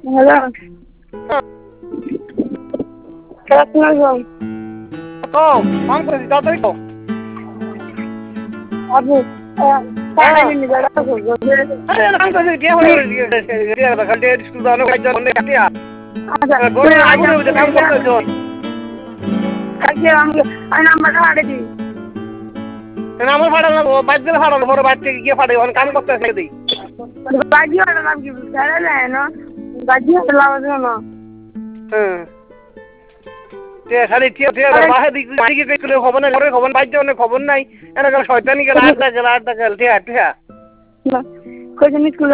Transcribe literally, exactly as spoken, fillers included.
hello আসসালামু তো phone করেছি তাড়াতাড়ি তো আপু টাকা নিয়ে যারা আরে আমি তো কে হয়ে গেছে খালি স্কুল দানো কাজ করতে কাটিয়া আচ্ছা গরমে আগুন হয়ে কাম করতেছ কালকে আমি আমি নাম্বারটা হারিয়ে দিই আমার ফাটাল না বাইক দিলে ফাটাল বড় বাইক থেকে গিয়ে ফাটে ওখানে কাম করতে ছেড়ে দিই বাজি ওটা নাম কি জানা যায় না বাজি ওটা লাভ আছে না হ্যাঁ তে খালি টিয়া টিয়া বাহে দিক দিকে কইলে খবর না করে খবর বাইতে অনেক খবর নাই এনে গেল শয়তানি গেল আড্ডা গেল আড্ডা গেল টিয়া টিয়া কইছেন স্কুল